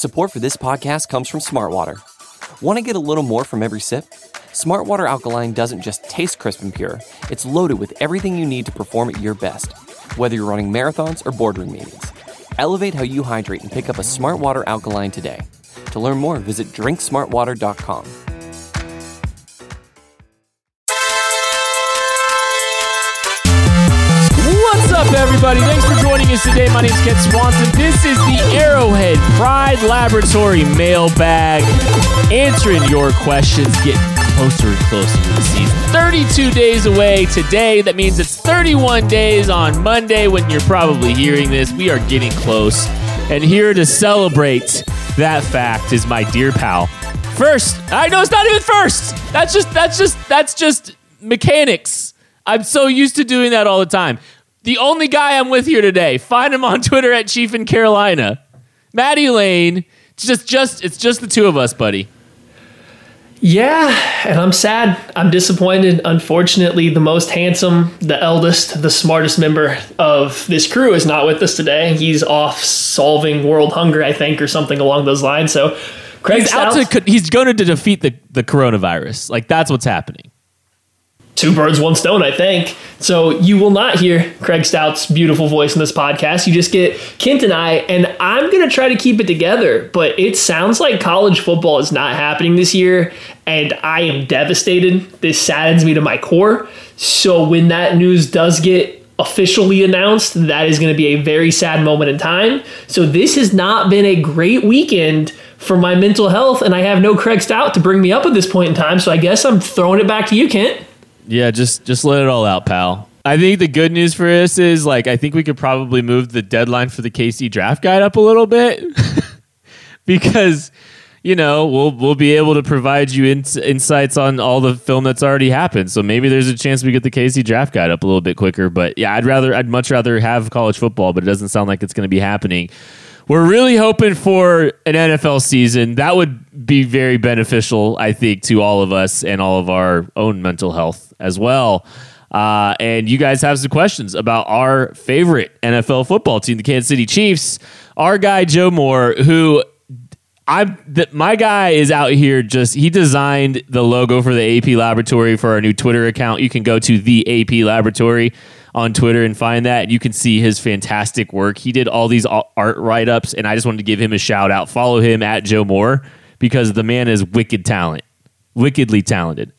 Support for this podcast comes from Smartwater. Want to get a little more from every sip? Smartwater Alkaline doesn't just taste crisp and pure, it's loaded with everything you need to perform at your best, whether you're running marathons or boardroom meetings. Elevate how you hydrate and pick up a Smartwater Alkaline today. To learn more, visit drinksmartwater.com. What's up, everybody? Thanks for joining us today. My name's Kent Swanson. This is the Arrowhead Pride Laboratory mailbag. Answering your questions, getting closer and closer to the season. 32 days away today. That means it's 31 days on Monday when you're probably hearing this. We are getting close. And here to celebrate that fact is my dear pal. First, I know it's not even first. That's just mechanics. I'm so used to doing that all the time. The only guy I'm with here today. Find him on Twitter at Chief in Carolina. Matty Lane. It's just the two of us, buddy. Yeah, and I'm sad. I'm disappointed. Unfortunately, the most handsome, the eldest, the smartest member of this crew is not with us today. He's off solving world hunger, I think, or something along those lines. So, Craig Stout, he's going to defeat the coronavirus. Like, that's what's happening. Two birds, one stone, I think. So you will not hear Craig Stout's beautiful voice in this podcast. You just get Kent and I'm going to try to keep it together. But it sounds like college football is not happening this year, and I am devastated. This saddens me to my core. So when that news does get officially announced, that is going to be a very sad moment in time. So this has not been a great weekend for my mental health, and I have no Craig Stout to bring me up at this point in time. So I guess I'm throwing it back to you, Kent. Yeah, just let it all out, pal. I think the good news for us is, I think we could probably move the deadline for the KC draft guide up a little bit because, we'll be able to provide you insights on all the film that's already happened. So maybe there's a chance we get the KC draft guide up a little bit quicker. But yeah, I'd much rather have college football, but it doesn't sound like it's going to be happening. We're really hoping for an NFL season. That would be very beneficial, I think, to all of us and all of our own mental health as well. And you guys have some questions about our favorite NFL football team, the Kansas City Chiefs. Our guy, Joe Moore, who my guy is out here he designed the logo for the AP Laboratory for our new Twitter account. You can go to the AP Laboratory on Twitter and find that. You can see his fantastic work. He did all these art write-ups, and I just wanted to give him a shout-out. Follow him at Joe Moore because the man is wickedly talented.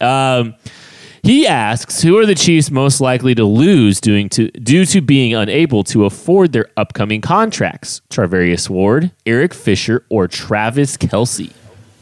He asks, who are the Chiefs most likely to lose due to being unable to afford their upcoming contracts? Charvarius Ward, Eric Fisher, or Travis Kelce?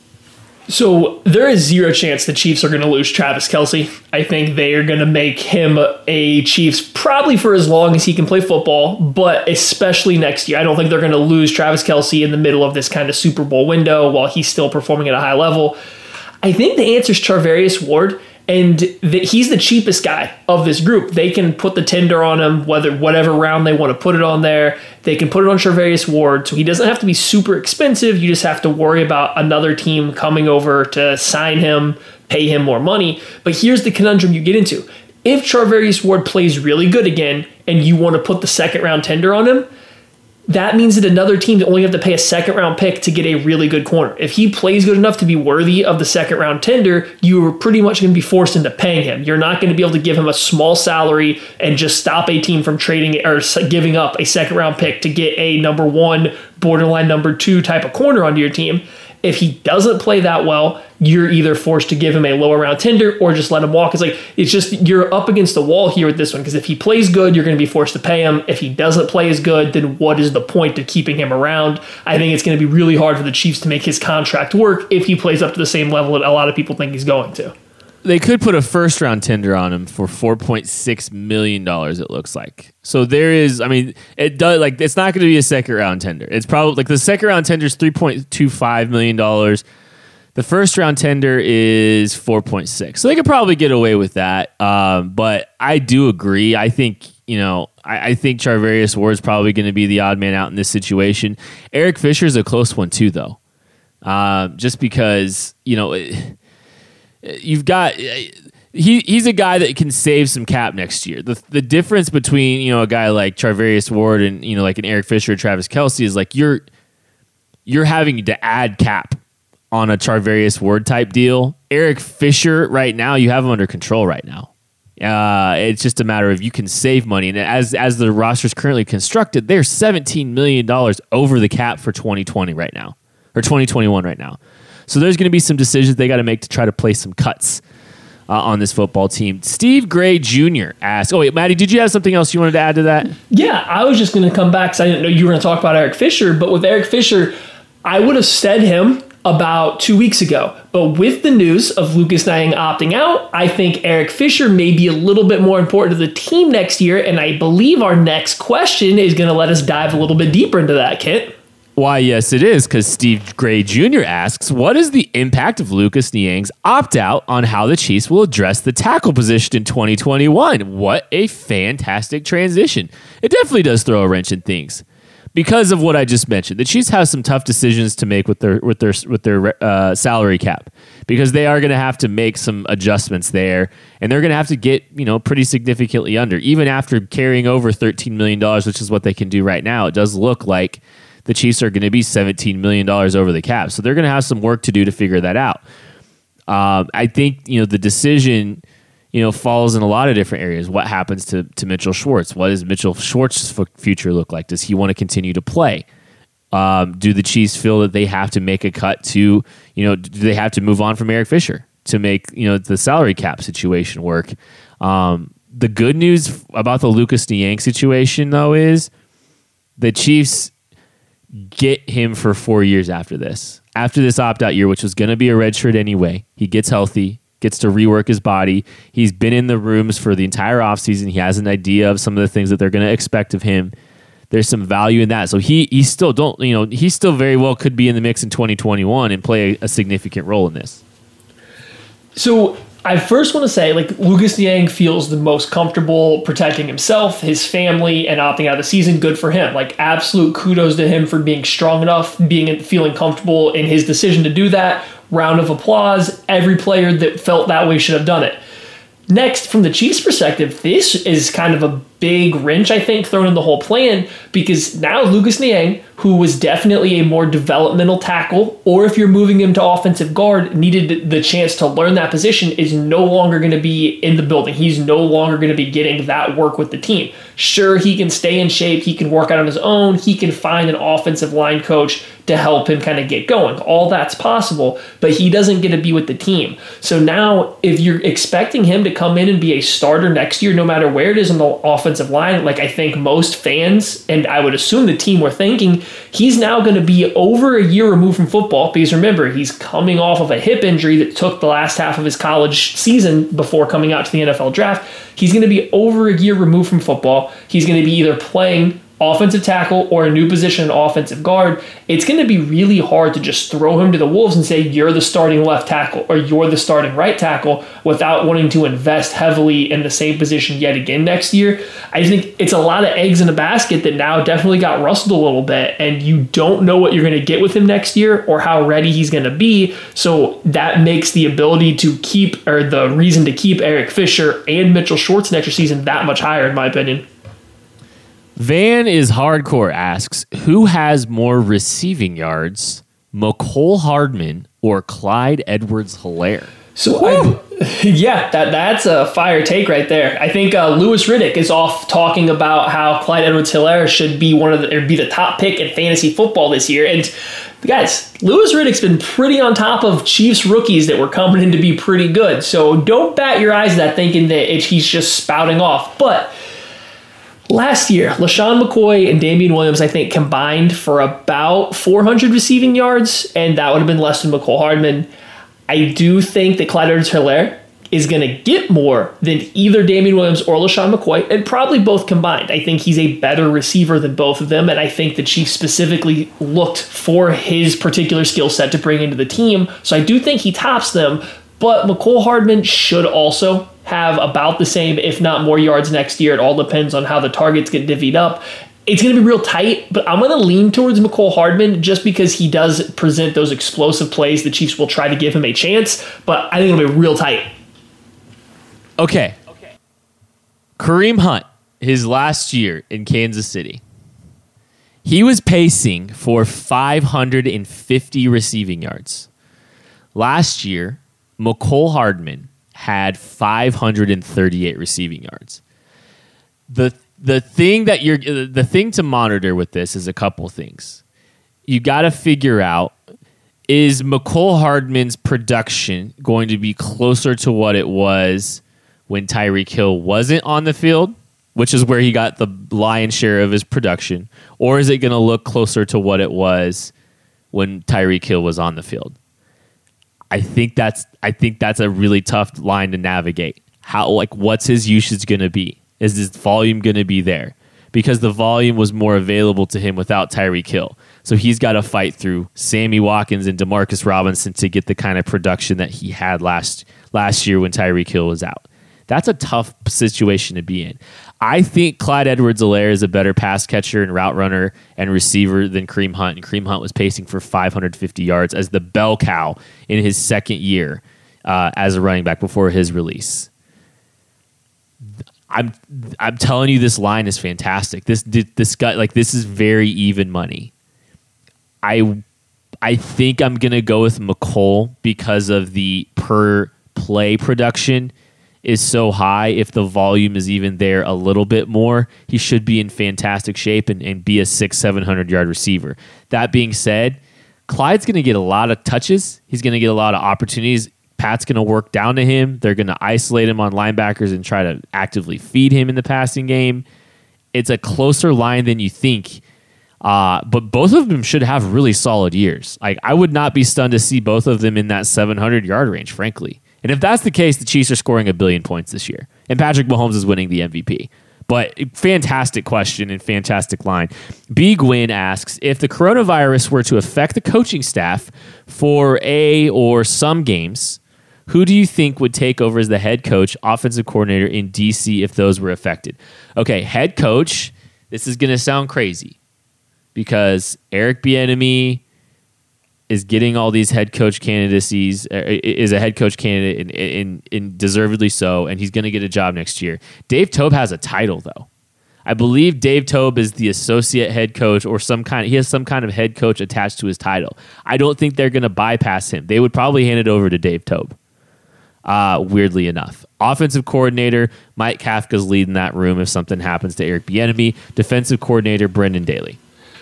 So there is zero chance the Chiefs are going to lose Travis Kelce. I think they are going to make him a Chiefs probably for as long as he can play football, but especially next year. I don't think they're going to lose Travis Kelce in the middle of this kind of Super Bowl window while he's still performing at a high level. I think the answer is Charvarius Ward, and he's the cheapest guy of this group. They can put the tender on him, whatever round they want to put it on there. They can put it on Charvarius Ward, so he doesn't have to be super expensive. You just have to worry about another team coming over to sign him, pay him more money. But here's the conundrum you get into. If Charvarius Ward plays really good again and you want to put the second round tender on him, that means that another team only have to pay a second round pick to get a really good corner. If he plays good enough to be worthy of the second round tender, you are pretty much going to be forced into paying him. You're not going to be able to give him a small salary and just stop a team from trading or giving up a second round pick to get a number one, borderline number two type of corner onto your team. If he doesn't play that well, you're either forced to give him a lower round tender or just let him walk. It's just you're up against the wall here with this one because if he plays good, you're going to be forced to pay him. If he doesn't play as good, then what is the point of keeping him around? I think it's going to be really hard for the Chiefs to make his contract work if he plays up to the same level that a lot of people think he's going to. They could put a first-round tender on him for $4.6 million, it looks like. So there is, it does, it's not going to be a second-round tender. It's probably, the second-round tender is $3.25 million. The first-round tender is $4.6. So they could probably get away with that. But I do agree. I think, I think Charvarius Ward is probably going to be the odd man out in this situation. Eric Fisher is a close one, too, though. Just because, you've got he's a guy that can save some cap next year. The difference between a guy like Charvarius Ward and like an Eric Fisher or Travis Kelce is you're having to add cap on a Charvarius Ward type deal. Eric Fisher, right now, you have him under control right now. It's just a matter of you can save money. And as the roster is currently constructed, they're $17 million over the cap for 2020 right now, or 2021 right now. So there's going to be some decisions they got to make to try to play some cuts on this football team. Steve Gray Jr. asked, oh wait, Maddie, did you have something else you wanted to add to that? Yeah, I was just going to come back because I didn't know you were going to talk about Eric Fisher, but with Eric Fisher, I would have said him about 2 weeks ago. But with the news of Lucas Niang opting out, I think Eric Fisher may be a little bit more important to the team next year, and I believe our next question is going to let us dive a little bit deeper into that, Kit. Why, yes, it is, because Steve Gray Jr. asks, what is the impact of Lucas Niang's opt-out on how the Chiefs will address the tackle position in 2021? What a fantastic transition. It definitely does throw a wrench in things. Because of what I just mentioned, the Chiefs have some tough decisions to make with their salary cap, because they are going to have to make some adjustments there, and they're going to have to get pretty significantly under. Even after carrying over $13 million, which is what they can do right now, it does look like the Chiefs are going to be $17 million over the cap. So they're going to have some work to do to figure that out. I think the decision falls in a lot of different areas. What happens to Mitchell Schwartz? What does Mitchell Schwartz's future look like? Does he want to continue to play? Do the Chiefs feel that they have to make a cut to, do they have to move on from Eric Fisher to make, the salary cap situation work? The good news about the Lucas Niang situation, though, is the Chiefs get him for 4 years after this. After this opt-out year, which was going to be a red shirt anyway, he gets healthy, gets to rework his body. He's been in the rooms for the entire offseason. He has an idea of some of the things that they're going to expect of him. There's some value in that. So he still very well could be in the mix in 2021 and play a significant role in this. So I first want to say, Lucas Niang feels the most comfortable protecting himself, his family, and opting out of the season. Good for him. Absolute kudos to him for being strong enough, feeling comfortable in his decision to do that. Round of applause. Every player that felt that way should have done it. Next, from the Chiefs' perspective, this is kind of a big wrench, I think, thrown in the whole plan, because now Lucas Niang, who was definitely a more developmental tackle, or if you're moving him to offensive guard, needed the chance to learn that position, is no longer going to be in the building. He's no longer going to be getting that work with the team. Sure, he can stay in shape. He can work out on his own. He can find an offensive line coach to help him kind of get going. All that's possible, but he doesn't get to be with the team. So now, if you're expecting him to come in and be a starter next year, no matter where it is on the offensive line, I think most fans, and I would assume the team were thinking, he's now going to be over a year removed from football, because remember, he's coming off of a hip injury that took the last half of his college season before coming out to the NFL draft. He's going to be over a year removed from football. He's going to be either playing offensive tackle or a new position, offensive guard. It's going to be really hard to just throw him to the Wolves and say, you're the starting left tackle or you're the starting right tackle without wanting to invest heavily in the same position yet again next year. I think it's a lot of eggs in a basket that now definitely got rustled a little bit, and you don't know what you're going to get with him next year or how ready he's going to be. So that makes the ability to keep, or the reason to keep, Eric Fisher and Mitchell Schwartz next season that much higher, in my opinion. Van is Hardcore asks, who has more receiving yards, Mecole Hardman or Clyde Edwards-Helaire? So, that's a fire take right there. I think Louis Riddick is off talking about how Clyde Edwards-Helaire should be be the top pick in fantasy football this year. And guys, Louis Riddick's been pretty on top of Chiefs rookies that were coming in to be pretty good. So don't bat your eyes at that thinking that he's just spouting off. But last year, LaShawn McCoy and Damian Williams, I think, combined for about 400 receiving yards, and that would have been less than Mecole Hardman. I do think that Clyde Edwards-Helaire is going to get more than either Damian Williams or LaShawn McCoy, and probably both combined. I think he's a better receiver than both of them, and I think the Chiefs specifically looked for his particular skill set to bring into the team. So I do think he tops them, but Mecole Hardman should also have about the same, if not more, yards next year. It all depends on how the targets get divvied up. It's going to be real tight, but I'm going to lean towards Mecole Hardman just because he does present those explosive plays. The Chiefs will try to give him a chance, but I think it'll be real tight. Okay. Kareem Hunt, his last year in Kansas City. He was pacing for 550 receiving yards. Last year, Mecole Hardman had 538 receiving yards. The thing to monitor with this is a couple things. You got to figure out, is Mecole Hardman's production going to be closer to what it was when Tyreek Hill wasn't on the field, which is where he got the lion's share of his production, or is it going to look closer to what it was when Tyreek Hill was on the field? I think that's a really tough line to navigate. What's his usage going to be? Is his volume going to be there? Because the volume was more available to him without Tyreek Hill. So he's got to fight through Sammy Watkins and Demarcus Robinson to get the kind of production that he had last year when Tyreek Hill was out. That's a tough situation to be in. I think Clyde Edwards-Helaire is a better pass catcher and route runner and receiver than Kareem Hunt. And Kareem Hunt was pacing for 550 yards as the bell cow in his second year as a running back before his release. I'm telling you, this line is fantastic. This guy, this is very even money. I think I'm gonna go with Mecole because of the per play production is so high. If the volume is even there a little bit more, he should be in fantastic shape and be a 600-700 yard receiver. That being said, Clyde's going to get a lot of touches. He's going to get a lot of opportunities. Pat's going to work down to him. They're going to isolate him on linebackers and try to actively feed him in the passing game. It's a closer line than you think. But both of them should have really solid years. I would not be stunned to see both of them in that 700 yard range, frankly. And if that's the case, the Chiefs are scoring 1 billion points this year. And Patrick Mahomes is winning the MVP. But fantastic question and fantastic line. B. Gwynn asks, if the coronavirus were to affect the coaching staff for a or some games, who do you think would take over as the head coach, offensive coordinator in DC if those were affected? Okay, head coach, this is going to sound crazy because Eric Bieniemy is getting all these head coach candidacies, is a head coach candidate and deservedly so, and he's going to get a job next year. Dave Toub has a title, though. I believe Dave Toub is the associate head coach or he has some kind of head coach attached to his title. I don't think they're going to bypass him. They would probably hand it over to Dave Toub, weirdly enough. Offensive coordinator, Mike Kafka's leading that room if something happens to Eric Bieniemy. Defensive coordinator, Brendan Daly.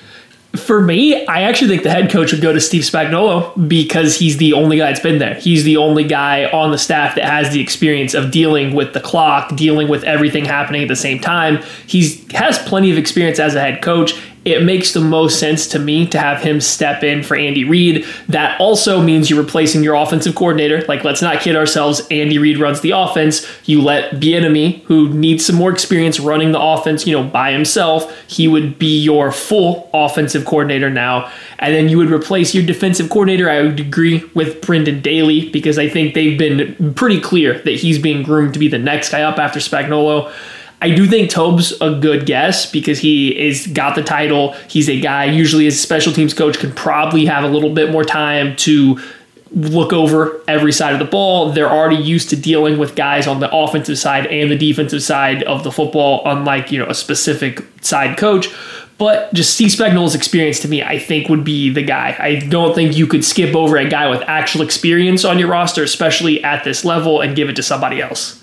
For me, I actually think the head coach would go to Steve Spagnuolo because he's the only guy that's been there. He's the only guy on the staff that has the experience of dealing with the clock, dealing with everything happening at the same time. He has plenty of experience as a head coach. It makes the most sense to me to have him step in for Andy Reid. That also means you're replacing your offensive coordinator. Let's not kid ourselves. Andy Reid runs the offense. You let Bieniemy, who needs some more experience running the offense, by himself, he would be your full offensive coordinator now. And then you would replace your defensive coordinator. I would agree with Brendan Daly because I think they've been pretty clear that he's being groomed to be the next guy up after Spagnuolo. I do think Toub's a good guess because he is got the title. He's a guy, usually as a special teams coach, can probably have a little bit more time to look over every side of the ball. They're already used to dealing with guys on the offensive side and the defensive side of the football, unlike, a specific side coach. But just Steve Spagnuolo's experience to me, I think, would be the guy. I don't think you could skip over a guy with actual experience on your roster, especially at this level, and give it to somebody else.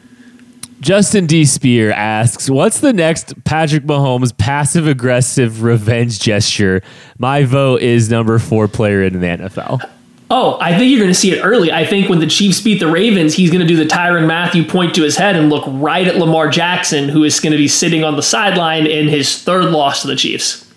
Justin D. Spear asks, what's the next Patrick Mahomes passive-aggressive revenge gesture? My vote is number 4 player in the NFL. Oh, I think you're going to see it early. I think when the Chiefs beat the Ravens, he's going to do the Tyrann Mathieu point to his head and look right at Lamar Jackson, who is going to be sitting on the sideline in his 3rd loss to the Chiefs.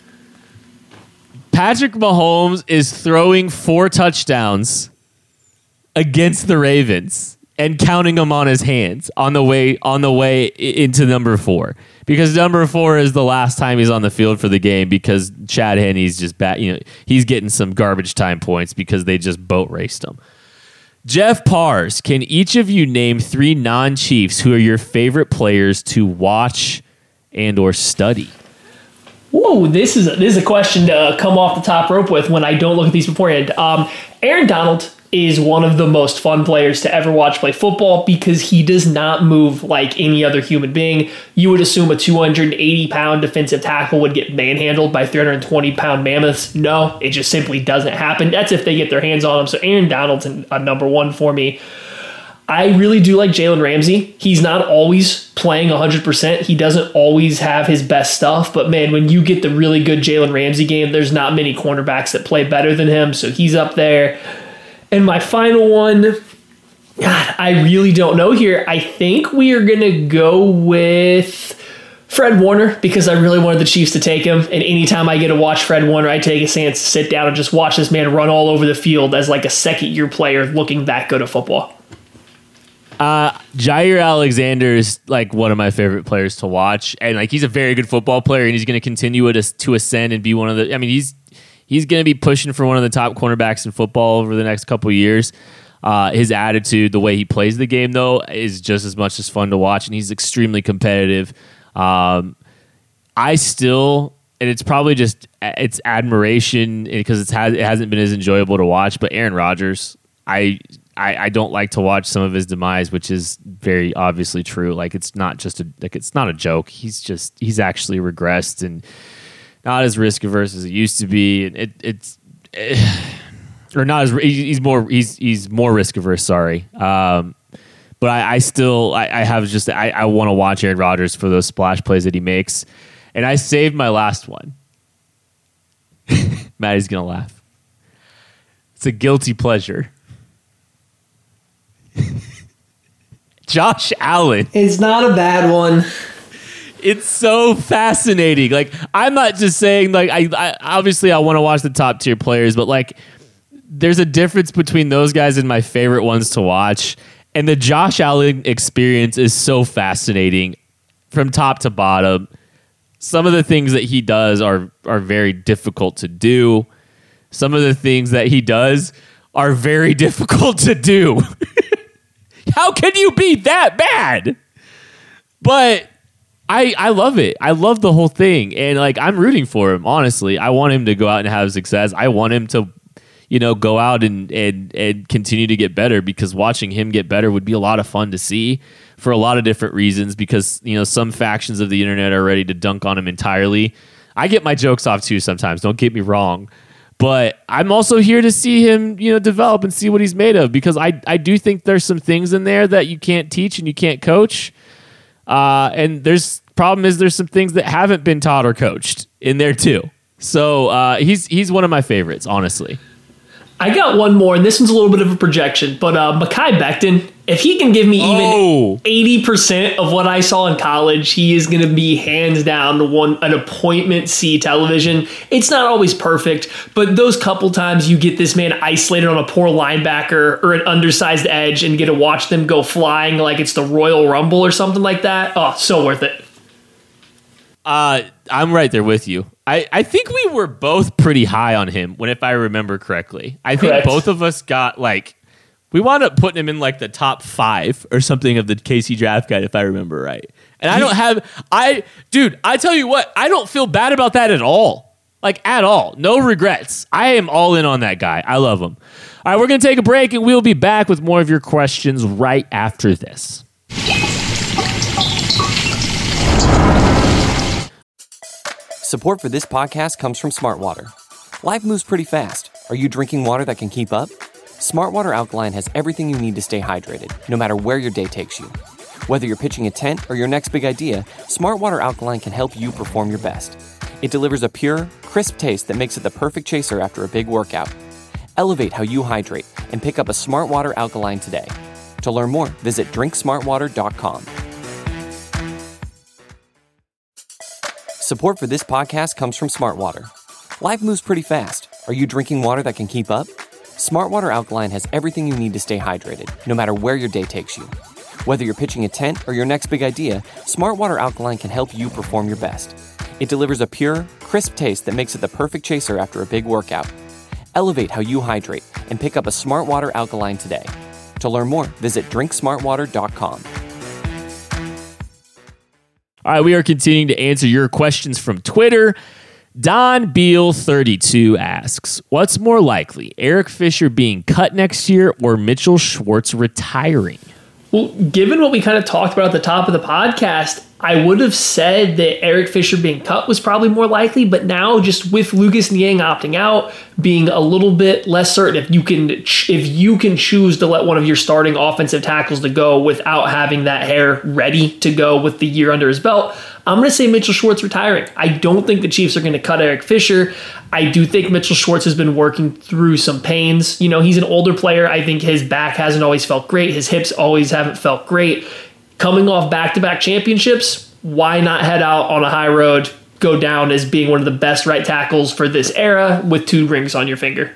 Patrick Mahomes is throwing 4 touchdowns against the Ravens and counting them on his hands on the way into number 4, because number 4 is the last time he's on the field for the game because Chad Henne's just he's getting some garbage time points because they just boat raced him. Jeff Pars, can each of you name 3 non-Chiefs who are your favorite players to watch and or study? Whoa, this is a question to come off the top rope with when I don't look at these beforehand. Aaron Donald is one of the most fun players to ever watch play football because he does not move like any other human being. You would assume a 280-pound defensive tackle would get manhandled by 320-pound mammoths. No, it just simply doesn't happen. That's if they get their hands on him. So Aaron Donald's a number one for me. I really do like Jalen Ramsey. He's not always playing 100%. He doesn't always have his best stuff. But, man, when you get the really good Jalen Ramsey game, there's not many cornerbacks that play better than him. So he's up there. And my final one, God, I really don't know here. I think we are going to go with Fred Warner because I really wanted the Chiefs to take him. And anytime I get to watch Fred Warner, I take a chance to sit down and just watch this man run all over the field as like a second-year player looking that good at football. Jair Alexander is like one of my favorite players to watch, and like he's a very good football player, and he's going to continue to ascend and be one of the. I mean, he's going to be pushing for one of the top cornerbacks in football over the next couple of years. His attitude, the way he plays the game, though, is just as much as fun to watch, and he's extremely competitive. I still, and it's probably just it's admiration because it hasn't been as enjoyable to watch, but Aaron Rodgers, I don't like to watch some of his demise, which is very obviously true. Like it's not a joke. He's actually regressed and not as risk averse as it used to be. And he's more risk averse. Sorry. But I want to watch Aaron Rodgers for those splash plays that he makes. And I saved my last one. Maddie's going to laugh. It's a guilty pleasure. Josh Allen. It's not a bad one. It's so fascinating. Like, I'm not just saying, like, I obviously I want to watch the top tier players, but like, there's a difference between those guys and my favorite ones to watch. And the Josh Allen experience is so fascinating from top to bottom. Some of the things that he does are very difficult to do. Some of the things that he does are very difficult to do. How can you be that bad? But I love it. I love the whole thing. And like, I'm rooting for him, honestly. I want him to go out and have success. I want him to, go out and continue to get better, because watching him get better would be a lot of fun to see for a lot of different reasons, because, some factions of the internet are ready to dunk on him entirely. I get my jokes off too sometimes, don't get me wrong. But I'm also here to see him, develop and see what he's made of, because I do think there's some things in there that you can't teach and you can't coach. And there's some things that haven't been taught or coached in there too. So he's one of my favorites, honestly. I got one more, and this one's a little bit of a projection, but Mekhi Becton, if he can give me even 80% of what I saw in college, he is going to be hands down an appointment C television. It's not always perfect, but those couple times you get this man isolated on a poor linebacker or an undersized edge and get to watch them go flying like it's the Royal Rumble or something like that. Oh, so worth it. I'm right there with you. I think we were both pretty high on him, if I remember correctly. I think both of us got we wound up putting him in the top 5 or something of the KC draft guide, if I remember right. And I tell you what, I don't feel bad about that at all. At all. No regrets. I am all in on that guy. I love him. All right, we're going to take a break, and we'll be back with more of your questions right after this. Support for this podcast comes from Smartwater. Life moves pretty fast. Are you drinking water that can keep up? Smartwater Alkaline has everything you need to stay hydrated, no matter where your day takes you. Whether you're pitching a tent or your next big idea, Smartwater Alkaline can help you perform your best. It delivers a pure, crisp taste that makes it the perfect chaser after a big workout. Elevate how you hydrate and pick up a Smartwater Alkaline today. To learn more, visit drinksmartwater.com. Support for this podcast comes from Smartwater. Life moves pretty fast. Are you drinking water that can keep up? Smartwater Alkaline has everything you need to stay hydrated, no matter where your day takes you. Whether you're pitching a tent or your next big idea, Smartwater Alkaline can help you perform your best. It delivers a pure, crisp taste that makes it the perfect chaser after a big workout. Elevate how you hydrate and pick up a Smartwater Alkaline today. To learn more, visit drinksmartwater.com. All right, we are continuing to answer your questions from Twitter. Don Beal 32 asks, what's more likely, Eric Fisher being cut next year or Mitchell Schwartz retiring? Well, given what we kind of talked about at the top of the podcast, I would have said that Eric Fisher being cut was probably more likely, but now just with Lucas Niang opting out, being a little bit less certain, if you can choose to let one of your starting offensive tackles to go without having that hair ready to go with the year under his belt, I'm going to say Mitchell Schwartz retiring. I don't think the Chiefs are going to cut Eric Fisher. I do think Mitchell Schwartz has been working through some pains. You know, he's an older player. I think his back hasn't always felt great. His hips always haven't felt great. Coming off back-to-back championships, why not head out on a high road, go down as being one of the best right tackles for this era with 2 rings on your finger?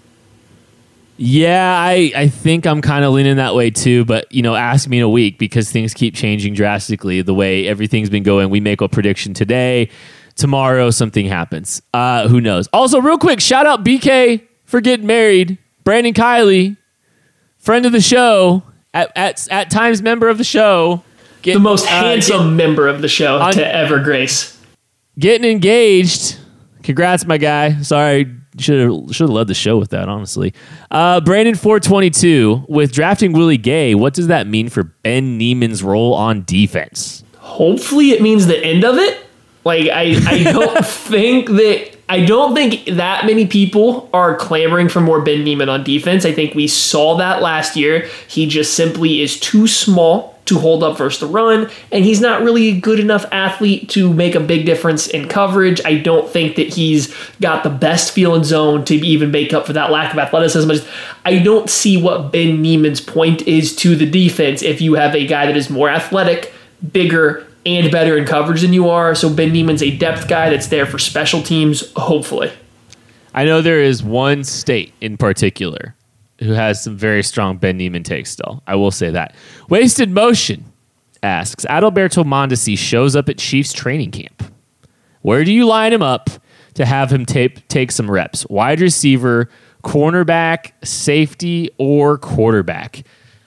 Yeah, I think I'm kind of leaning that way too, but ask me in a week because things keep changing drastically the way everything's been going. We make a prediction today. Tomorrow something happens. Who knows? Also, real quick, shout out BK for getting married. Brandon Kiley, friend of the show, at times member of the show. The most handsome member of the show to ever grace. Getting engaged. Congrats, my guy. Sorry, should have led the show with that, honestly. Brandon 422, with drafting Willie Gay, what does that mean for Ben Niemann's role on defense? Hopefully it means the end of it. Like, I don't think that many people are clamoring for more Ben Niemann on defense. I think we saw that last year. He just simply is too small to hold up versus the run, and he's not really a good enough athlete to make a big difference in coverage. I don't think that he's got the best feel in zone to even make up for that lack of athleticism. I don't see what Ben Niemann's point is to the defense if you have a guy that is more athletic, bigger, and better in coverage than you are. So Ben Niemann's a depth guy that's there for special teams, hopefully. I know there is one state in particular who has some very strong Ben Niemann takes still. I will say that. Wasted Motion asks, Adalberto Mondesi shows up at Chiefs training camp. Where do you line him up to have him take some reps? Wide receiver, cornerback, safety, or quarterback?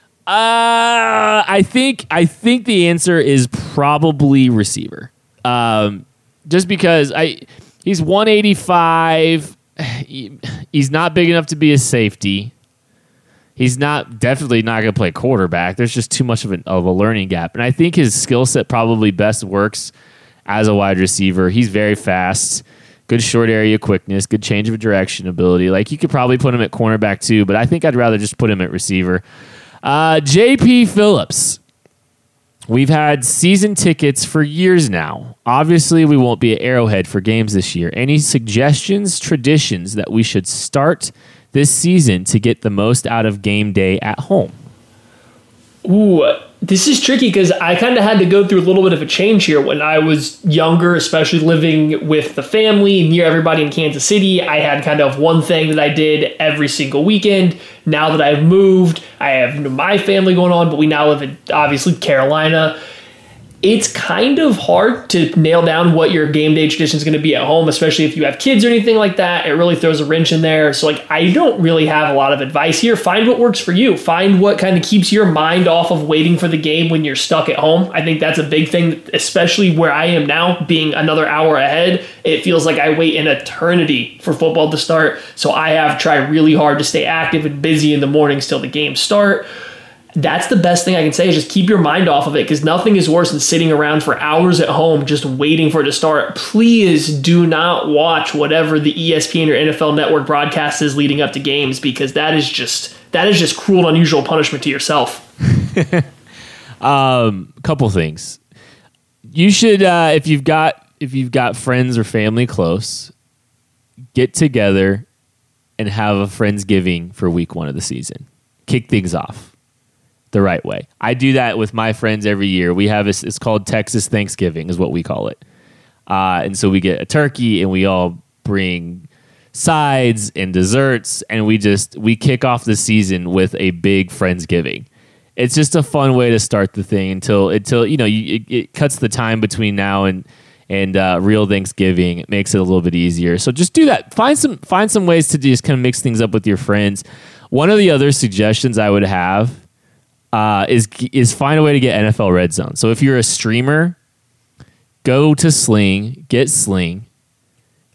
I think the answer is probably receiver. Just because he's 185. He's not big enough to be a safety. He's definitely not going to play quarterback. There's just too much of a learning gap. And I think his skill set probably best works as a wide receiver. He's very fast, good short area quickness, good change of direction ability. Like, you could probably put him at cornerback too, but I think I'd rather just put him at receiver. JP Phillips. We've had season tickets for years now. Obviously, we won't be at Arrowhead for games this year. Any suggestions, traditions that we should start this season to get the most out of game day at home? Ooh, this is tricky because I kind of had to go through a little bit of a change here. When I was younger, especially living with the family near everybody in Kansas City, I had kind of one thing that I did every single weekend. Now that I've moved, I have my family going on, but we now live in, obviously, Carolina. It's kind of hard to nail down what your game day tradition is going to be at home, especially if you have kids or anything like that. It really throws a wrench in there. So, I don't really have a lot of advice here. Find what works for you. Find what kind of keeps your mind off of waiting for the game when you're stuck at home. I think that's a big thing, especially where I am now, being another hour ahead. It feels like I wait an eternity for football to start. So I have tried really hard to stay active and busy in the mornings till the games start. That's the best thing I can say, is just keep your mind off of it, because nothing is worse than sitting around for hours at home just waiting for it to start. Please do not watch whatever the ESPN or NFL Network broadcast is leading up to games, because that is just cruel and unusual punishment to yourself. Couple things. You should, if you've got friends or family close, get together and have a Friendsgiving for week 1 of the season. Kick things off the right way. I do that with my friends every year. We have it's called Texas Thanksgiving is what we call it. And so we get a turkey and we all bring sides and desserts, and we kick off the season with a big Friendsgiving. It's just a fun way to start the thing until it cuts the time between now and real Thanksgiving. It makes it a little bit easier. So just do that. Find some ways to just kind of mix things up with your friends. One of the other suggestions I would have is find a way to get NFL Red Zone. So if you're a streamer, go to Sling, get Sling.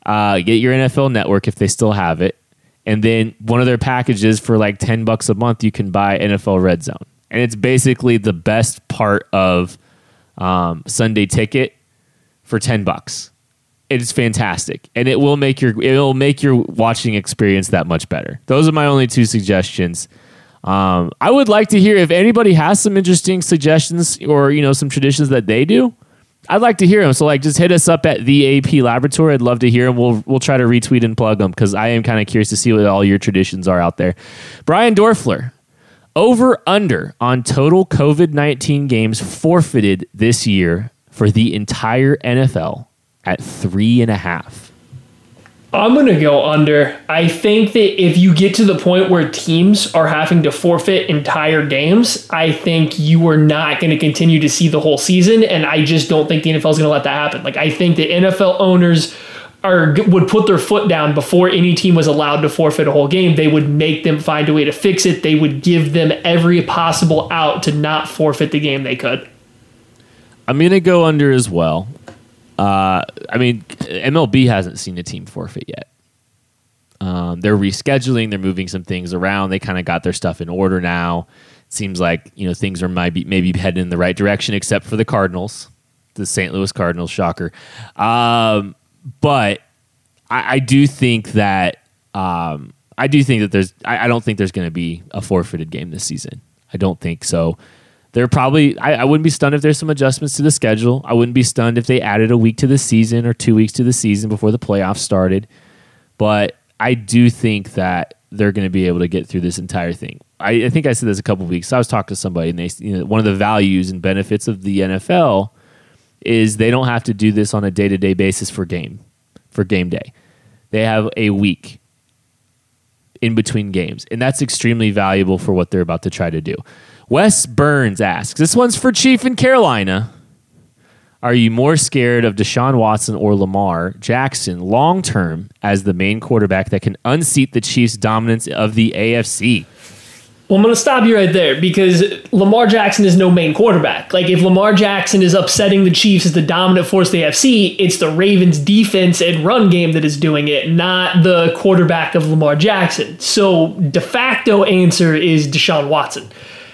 Get your NFL Network if they still have it. And then one of their packages for like $10 a month, you can buy NFL Red Zone. And it's basically the best part of Sunday Ticket for $10. It's fantastic, and it will make your watching experience that much better. Those are my only two suggestions. I would like to hear if anybody has some interesting suggestions or some traditions that they do. I'd like to hear them. So like, just hit us up at the AP Laboratory. I'd love to hear them. We'll try to retweet and plug them because I am kind of curious to see what all your traditions are out there. Brian Dorfler, over under on total COVID-19 games forfeited this year for the entire NFL at 3.5. I'm going to go under. I think that if you get to the point where teams are having to forfeit entire games, I think you are not going to continue to see the whole season, and I just don't think the NFL is going to let that happen. Like, I think the NFL owners would put their foot down before any team was allowed to forfeit a whole game. They would make them find a way to fix it. They would give them every possible out to not forfeit the game they could. I'm going to go under as well. MLB hasn't seen a team forfeit yet. They're rescheduling. They're moving some things around. They kind of got their stuff in order now. It seems like things are maybe heading in the right direction, except for the Cardinals, the St. Louis Cardinals. Shocker. But I do think that I don't think there's going to be a forfeited game this season. I don't think so. They're probably. I wouldn't be stunned if there's some adjustments to the schedule. I wouldn't be stunned if they added a week to the season or 2 weeks to the season before the playoffs started. But I do think that they're going to be able to get through this entire thing. I think I said this a couple of weeks. I was talking to somebody, and they, one of the values and benefits of the NFL is they don't have to do this on a day-to-day basis for game day. They have a week in between games, and that's extremely valuable for what they're about to try to do. Wes Burns asks, this one's for Chief in Carolina. Are you more scared of Deshaun Watson or Lamar Jackson long-term as the main quarterback that can unseat the Chiefs' dominance of the AFC? Well, I'm going to stop you right there because Lamar Jackson is no main quarterback. Like, if Lamar Jackson is upsetting the Chiefs as the dominant force of the AFC, it's the Ravens' defense and run game that is doing it, not the quarterback of Lamar Jackson. So, de facto answer is Deshaun Watson.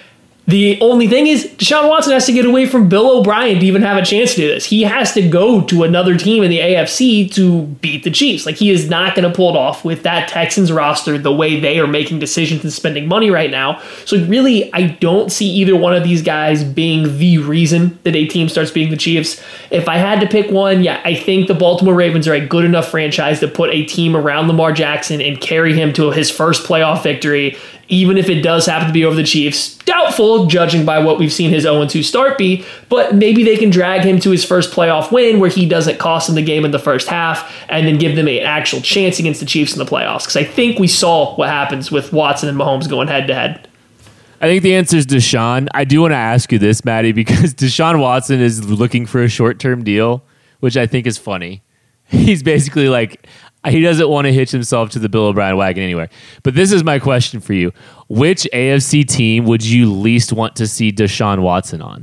The only thing is, Deshaun Watson has to get away from Bill O'Brien to even have a chance to do this. He has to go to another team in the AFC to beat the Chiefs. Like, he is not going to pull it off with that Texans roster the way they are making decisions and spending money right now. So really, I don't see either one of these guys being the reason that a team starts beating the Chiefs. If I had to pick one, yeah, I think the Baltimore Ravens are a good enough franchise to put a team around Lamar Jackson and carry him to his first playoff victory, even if it does happen to be over the Chiefs. Doubtful, judging by what we've seen his 0-2 start be, but maybe they can drag him to his first playoff win where he doesn't cost them the game in the first half and then give them an actual chance against the Chiefs in the playoffs. Because I think we saw what happens with Watson and Mahomes going head-to-head. I think the answer is Deshaun. I do want to ask you this, Maddie, because Deshaun Watson is looking for a short-term deal, which I think is funny. He's basically like, he doesn't want to hitch himself to the Bill O'Brien wagon anywhere. But this is my question for you. Which AFC team would you least want to see Deshaun Watson on?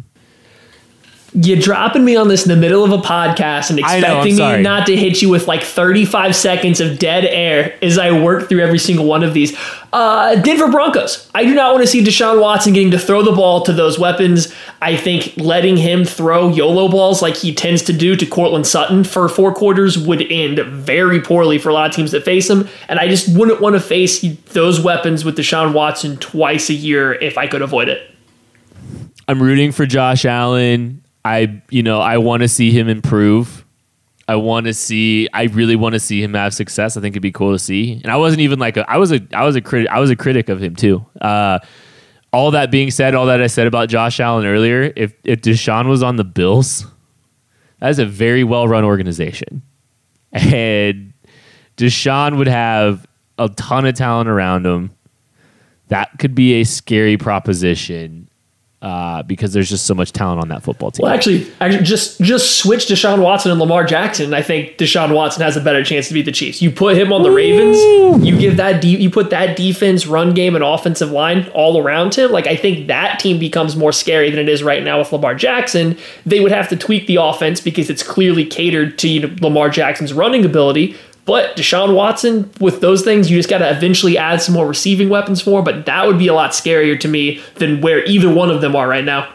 You're dropping me on this in the middle of a podcast and expecting me not to hit you with like 35 seconds of dead air as I work through every single one of these. Denver Broncos. I do not want to see Deshaun Watson getting to throw the ball to those weapons. I think letting him throw YOLO balls like he tends to do to Cortland Sutton for 4 quarters would end very poorly for a lot of teams that face him. And I just wouldn't want to face those weapons with Deshaun Watson twice a year if I could avoid it. I'm rooting for Josh Allen. I want to see him improve. I really want to see him have success. I think it'd be cool to see. And I wasn't even like I was a critic of him too. All that being said, all that I said about Josh Allen earlier, if Deshaun was on the Bills, that is a very well-run organization. And Deshaun would have a ton of talent around him. That could be a scary proposition. Because there's just so much talent on that football team. Well, actually, just switch Deshaun Watson and Lamar Jackson, and I think Deshaun Watson has a better chance to beat the Chiefs. You put him on the Ravens, you put that defense, run game, and offensive line all around him. Like, I think that team becomes more scary than it is right now with Lamar Jackson. They would have to tweak the offense because it's clearly catered to Lamar Jackson's running ability. But Deshaun Watson, with those things, you just got to eventually add some more receiving weapons for. But that would be a lot scarier to me than where either one of them are right now.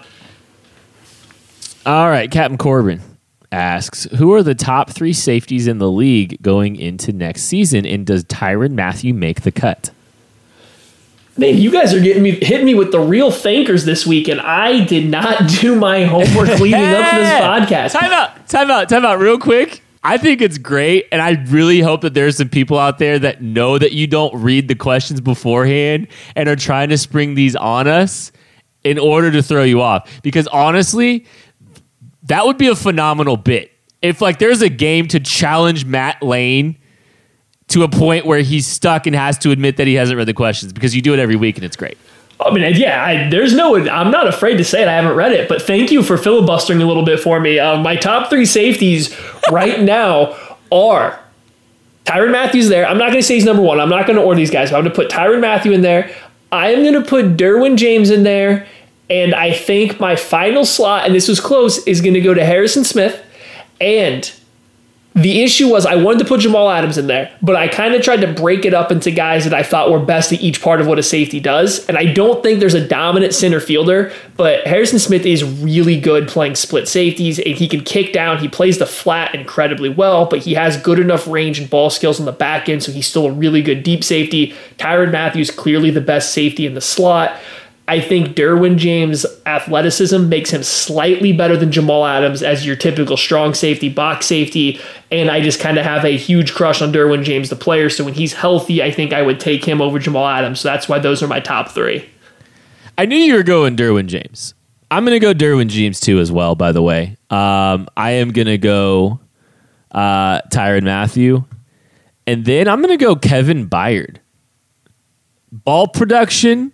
All right, Captain Corbin asks, who are the top 3 safeties in the league going into next season, and does Tyrann Mathieu make the cut? Man, you guys are hitting me with the real thinkers this week, and I did not do my homework leading up to this podcast. Time out real quick. I think it's great, and I really hope that there's some people out there that know that you don't read the questions beforehand and are trying to spring these on us in order to throw you off. Because honestly, that would be a phenomenal bit. If there's a game to challenge Matt Lane to a point where he's stuck and has to admit that he hasn't read the questions, because you do it every week and it's great. I mean, yeah, I'm not afraid to say it. I haven't read it, but thank you for filibustering a little bit for me. My top 3 safeties right now are Tyrann Mathieu's there. I'm not going to say he's number 1. I'm not going to order these guys, but I'm going to put Tyrann Mathieu in there. I am going to put Derwin James in there. And I think my final slot, and this was close, is going to go to Harrison Smith. And the issue was I wanted to put Jamal Adams in there, but I kind of tried to break it up into guys that I thought were best at each part of what a safety does. And I don't think there's a dominant center fielder, but Harrison Smith is really good playing split safeties, and he can kick down. He plays the flat incredibly well, but he has good enough range and ball skills on the back end, so he's still a really good deep safety. Tyrann Mathieu is clearly the best safety in the slot. I think Derwin James' athleticism makes him slightly better than Jamal Adams as your typical strong safety, box safety, and I just kind of have a huge crush on Derwin James, the player, so when he's healthy, I think I would take him over Jamal Adams, so that's why those are my top 3. I knew you were going Derwin James. I'm going to go Derwin James too as well, by the way. I am going to go Tyrann Mathieu, and then I'm going to go Kevin Byard. Ball production,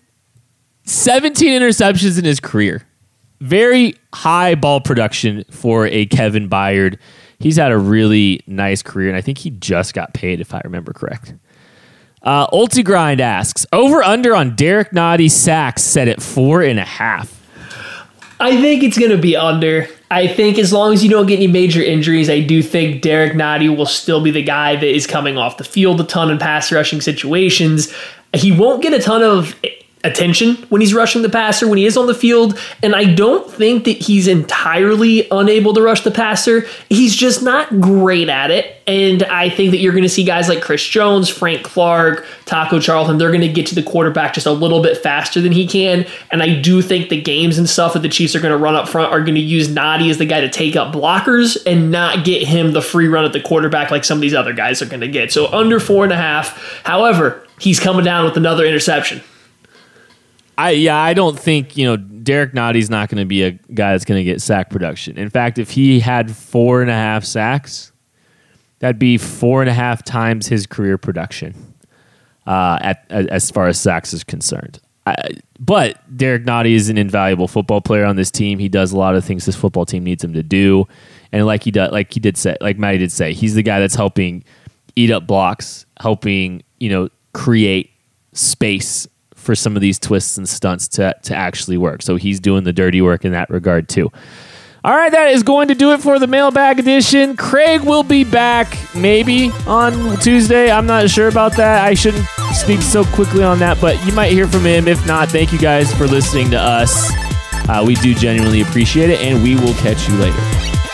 17 interceptions in his career. Very high ball production for a Kevin Byard. He's had a really nice career, and I think he just got paid, if I remember correct. Ultigrind asks, over-under on Derek Notty's sacks set at 4.5. I think it's going to be under. I think as long as you don't get any major injuries, I do think Derek Notty will still be the guy that is coming off the field a ton in pass rushing situations. He won't get a ton of attention when he's rushing the passer, when he is on the field, and I don't think that he's entirely unable to rush the passer. He's just not great at it, and I think that you're going to see guys like Chris Jones, Frank Clark, Taco Charlton, they're going to get to the quarterback just a little bit faster than he can, and I do think the games and stuff that the Chiefs are going to run up front are going to use Notty as the guy to take up blockers and not get him the free run at the quarterback like some of these other guys are going to get. So under 4.5. However, he's coming down with another interception. I don't think, Derek Notty's not going to be a guy that's going to get sack production. In fact, if he had 4.5 sacks, that'd be 4.5 times his career production as far as sacks is concerned. But Derek Notty is an invaluable football player on this team. He does a lot of things this football team needs him to do. And like Matty did say, he's the guy that's helping eat up blocks, helping, create space for some of these twists and stunts to actually work. So he's doing the dirty work in that regard too. All right, that is going to do it for the mailbag edition. Craig will be back maybe on Tuesday. I'm not sure about that. I shouldn't speak so quickly on that, but you might hear from him. If not, thank you guys for listening to us. We do genuinely appreciate it, and we will catch you later.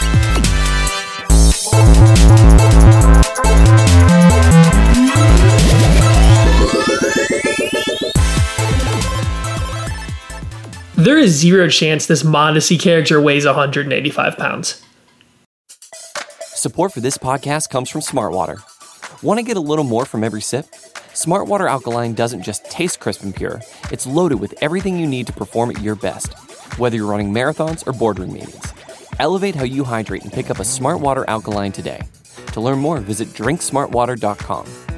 There is zero chance this Mondesi character weighs 185 pounds. Support for this podcast comes from Smartwater. Want to get a little more from every sip? Smartwater Alkaline doesn't just taste crisp and pure. It's loaded with everything you need to perform at your best, whether you're running marathons or boardroom meetings. Elevate how you hydrate and pick up a Smartwater Alkaline today. To learn more, visit drinksmartwater.com.